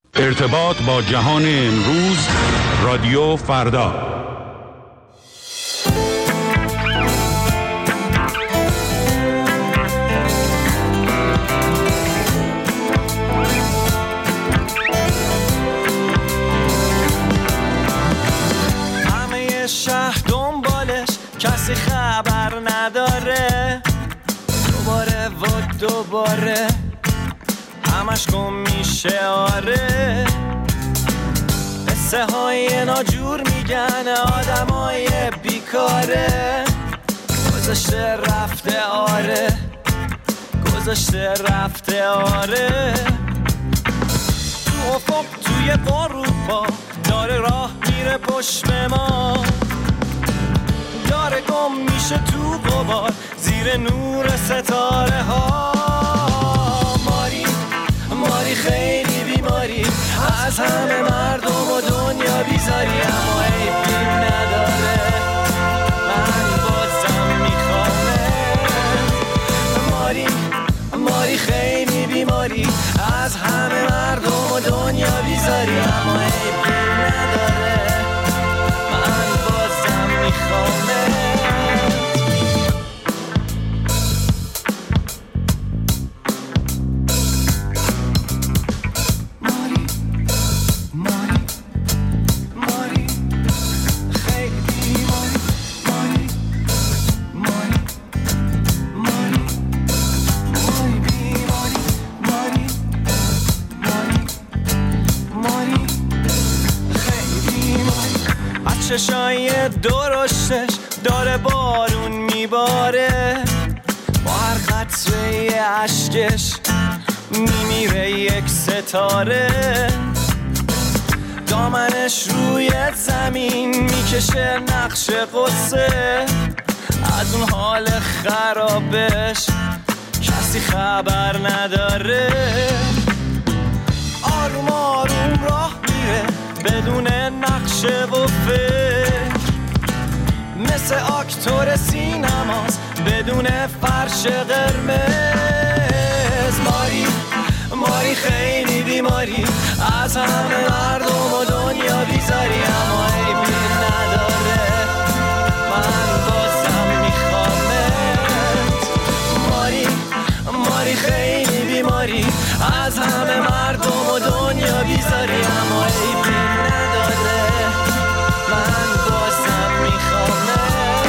ارتباط با جهان امروز، رادیو فردا. همه شهر دنبالش، کسی خبر نداره. دوباره و دوباره همش گم میشه. آره، قصه های ناجور میگن آدمای بیکاره. گذشته رفته، آره، گذشته رفته. آره، تو افق توی اروپا داره راه میره پشت ما، داره گم میشه تو غبار زیر نور ستاره ها. ماری خیلی بیماری، از همه مردم و دنیا بیزاری، اما عیبی نداره، من بازم میخوامه. ماری خیلی بیماری، از همه مردم و دنیا بیزاری، اما عیبی نداره، من بازم میخوامه. چشای درشتش داره بارون میباره، با هر قطره اشکش میمیره یک ستاره. دامنش روی زمین میکشه نقش قصه، از اون حال خرابش کسی خبر نداره. آروم آروم راه میره بدون نقشه و فکر، مثل آکتور سینماست بدون فرش قرمز. ماری خیلی بیماری، از همه مردم و دنیا بیزاری، اما عیبی نداره، من بازم میخوامت. ماری خیلی بیماری، از همه مردم و دنیا بیزاری، اما عیبی نداره، من بازم میخوامت.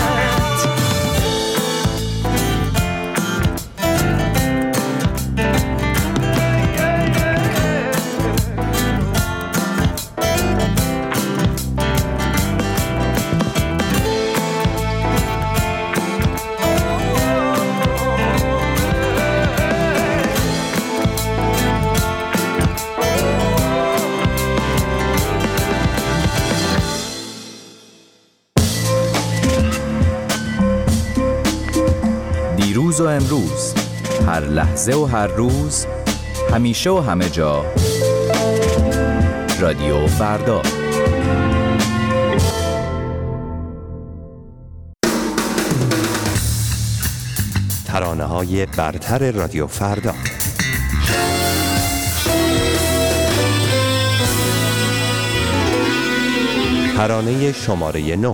دیروز و امروز، هر لحظه و هر روز، همیشه و همه جا، رادیو فردا. ترانه‌های برتر رادیو فردا. ترانه شماره 9.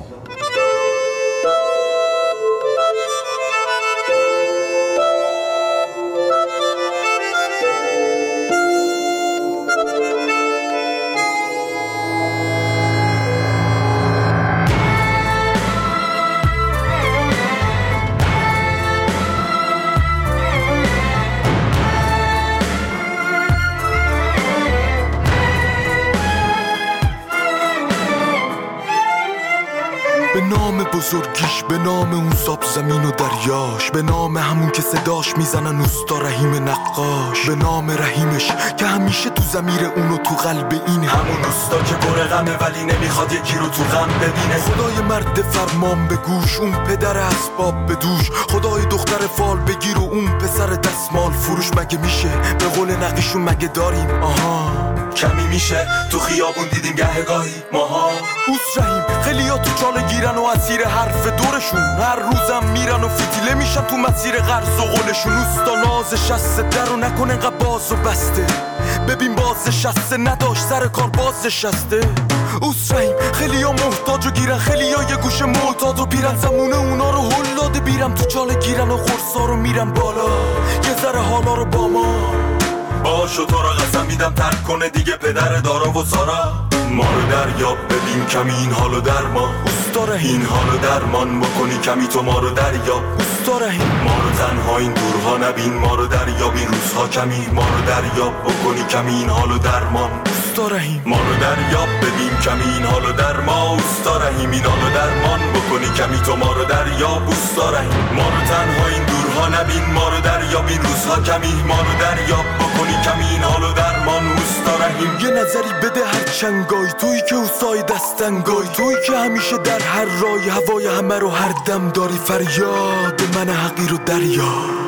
بزرگیش، به نام اون زاب زمین و دریاش، به نام همون که صداش میزنن اوستا رحیم نقاش، به نام رحیمش که همیشه تو ضمیر اونو تو قلب اینه، همون اوستا که پر غمه ولی نمیخواد یکی رو تو غم ببینه. خدای مرد فرمان به گوش، اون پدر اسباب به دوش، خدای دختر فال بگیر و اون پسر دستمال فروش. مگه میشه به قول نقیشون مگه داریم آها کمی میشه تو خیابون دیدیم گهگاهی ماها. اوس رحیم خیلیا تو چاله گیرن و اسیر حرف دورشون، هر روزم میرن و فتیله میشن تو مسیر قرض و قولشون. اوستا نازش از در و نکن انقدر باز و بسته، ببین باز نشسته نداشت سر کار باز نشسته. اوسرین خیلی ها محتاج و گیرن، خیلی ها یه گوشه معتاد و بیرن، زمونه اونا رو هل داده بیرم تو چاله گیرن و خورسا رو میرم بالا یه ذره حالا رو با ما باشو تو را قسم میدم ترک کنه دیگه پدر دارا و سارا. ما رو دریاب ببین کمی این حالو در ما دوست داره، این حالو درمان بکنی کمی تو ما رو دریاب دوست داره. ما رو تنها این دورها نبین، ما رو دریاب این روزها کمی، ما رو دریاب بکنی کمی این حالو درمان دوست داره. ما رو دریاب ببین کمی این حالو در ما دوست داره، این حالو درمان بکنی کمی تو ما رو دریاب دوست داره. ما رو تنها این دورها نبین، ما رو دریاب این روزها کمی، ما رو دریاب بکنی کمی این حالو درمان دوست داره. یه نظری بده هر چنگای تویی که اوسای دستنگای تویی که همیشه در هر رای هوای همه رو هر دم داری. فریاد من حقیر و دریاب،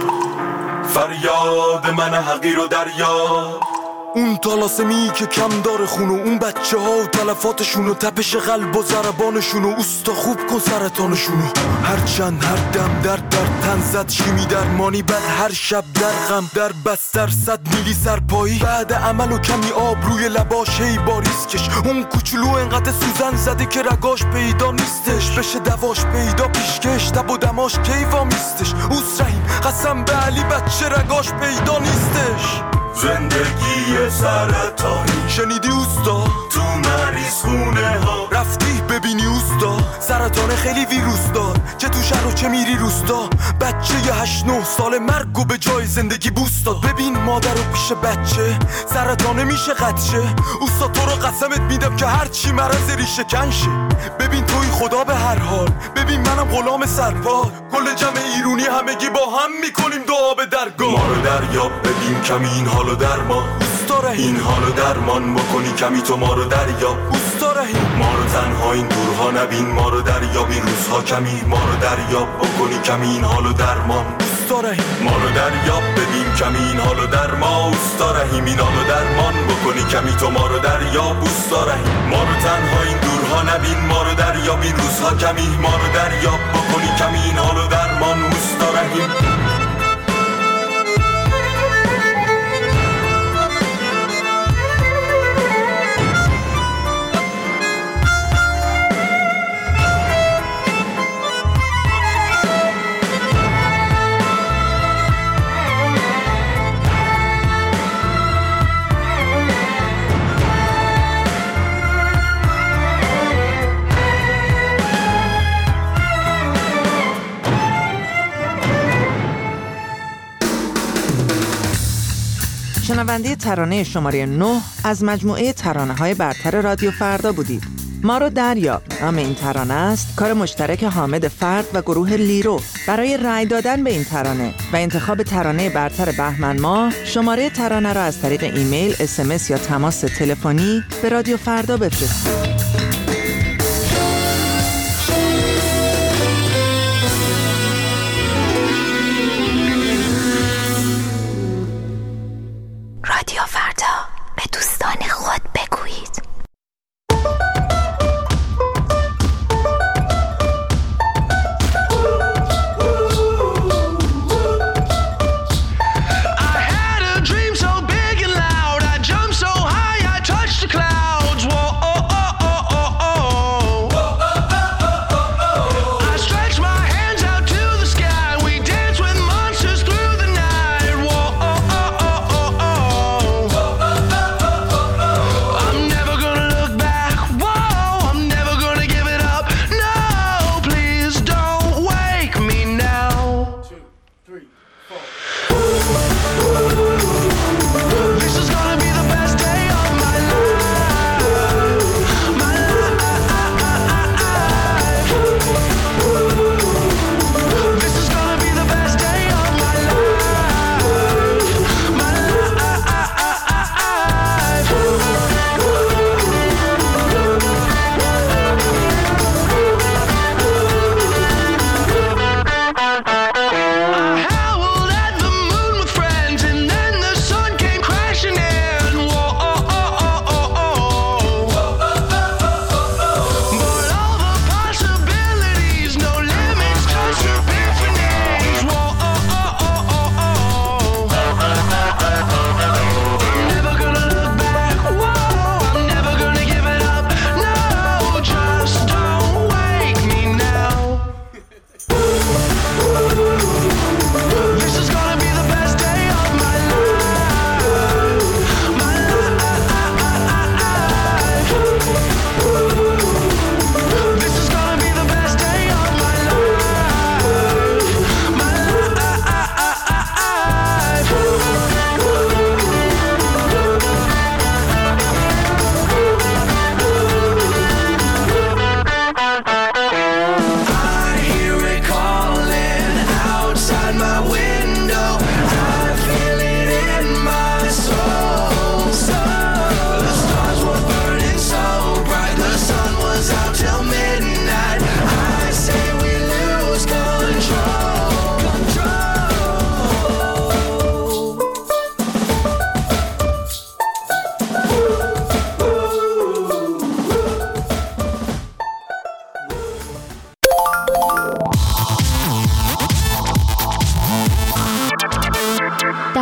فریاد من حقیر و دریاب. اون تالاسمی که کم داره خونو، اون بچه ها و تلفاتشونو، تپش قلب و ضربانشونو، اوستا خوب کن سرطانشونو. هر چند هر دم در تن زد شیمی درمانی، بعد هر شب در غم در بستر 100 میلی سرپایی، بعد عمل و کمی آب روی لباش هی باریس کش. اون کوچولو انقدر سوزن زده که رگاش پیدا نیستش، بشه دواش پیدا پیشکش تب و دماش کیفا میستش. اوس رحیم قسم به علی بچه رگاش پیدا نیستش. زندگی سرطانی شنیدی اوستا؟ تو مریض خونه ها رفتی ببینی اوستا؟ سرطان خیلی ویروس دار، چه تو شهر و چه میری روستا. بچه 8-9 سال مرگ و به جای زندگی بوست داد. ببین مادر رو پیش بچه سرطانه میشه قدشه. اوستا تو رو قسمت میدم که هرچی مرض ریشه کنشه. ببین توی خدا به هر حال، ببین منم غلام سرپاد. کل جمع ایرونی همگی با هم میکنیم دعا به درگاه. ما رو دریاب ببین کمی این حالو در ما دوست داره، این حالو درمان بکنی کمی تو ما رو دریاب دوست داره. ما رو تنها این دورها نبین، ما رو دریاب این روزها کمی، ما رو دریاب بکنی کمی این حالو درمان دوست داره. ما رو دریاب ببین کمی این حالو در ما دوست داره، این حالو درمان بکنی کمی تو ما رو دریاب دوست داره. ما رو تنها این دورها نبین، ما رو دریاب این روزها کمی، ما رو دریاب بکنی کمی این حالو درمان دوست داره. شنونده ترانه شماره 9 از مجموعه ترانه‌های برتر رادیو فردا بودید. ما رو دریاب نام این ترانه است، کار مشترک حامد فرد و گروه لیرو. برای رأی دادن به این ترانه و انتخاب ترانه برتر بهمن ماه، شماره ترانه را از طریق ایمیل، SMS یا تماس تلفنی به رادیو فردا بفرستید. رادیو فردا، به دوستان خود بگویید.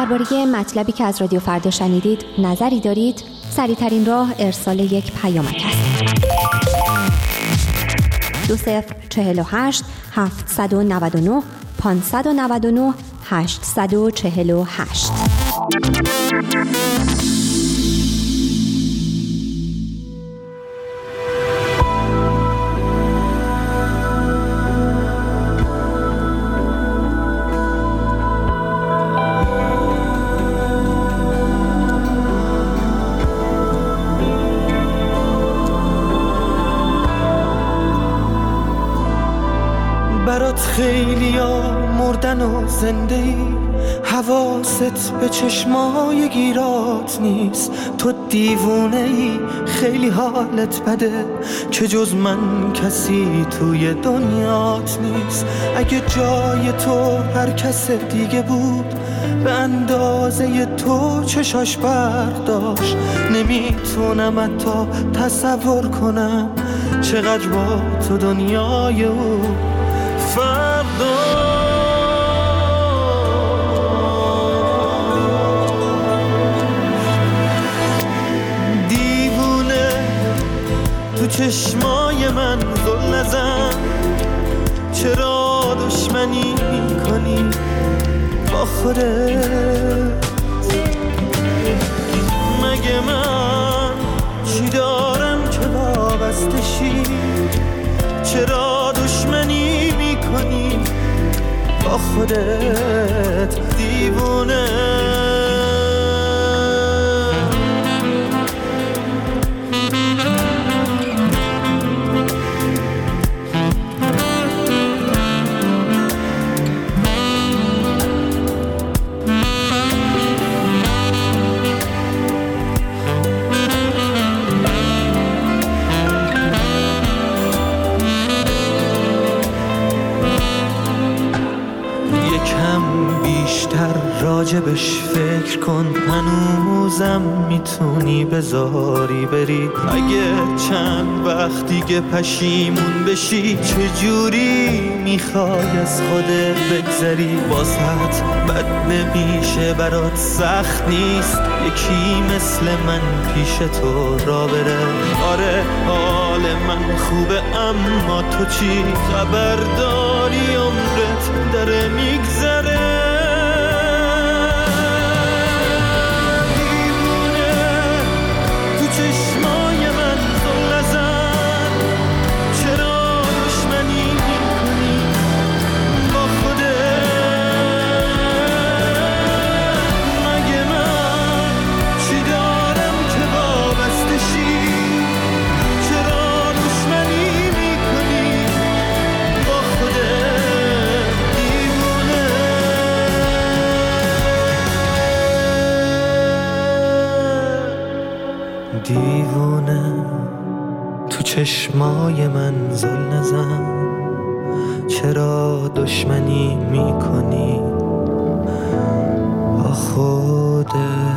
درباره مطلبی که از رادیو فردا شنیدید نظری دارید؟ سریع‌ترین راه ارسال یک پیامک است. 2048 799 599 848. برات خیلیا مردن و زنده ای، حواست به چشمای گیرات نیست. تو دیوونه ای، خیلی حالت بده که جز من کسی توی دنیات نیست. اگه جای تو هر کس دیگه بود به اندازه تو چشاش برق داشت، نمیتونم حتی تصور کنم چقدر با تو دنیای او فردا. دیوونه تو چشمای من زل نزن، چرا دشمنی میکنی با خودت؟ مگه من چی دارم که وابسته شی؟ چرا دشمنی میکنی با خودت دیوونه؟ راجبش فکر کن، هنوزم میتونی بذاری بری. اگه چند وقت دیگه پشیمون بشی، چجوری میخوای از خودت بگذری؟ واسط بد نمیشه، برات سخت نیست یکی مثل من پیش تو را بره. آره حال من خوبه، اما تو چی خبر داری؟ عمرت داره میگذره. دیوونه تو چشمای من زل نزن، چرا دشمنی میکنی با خودت؟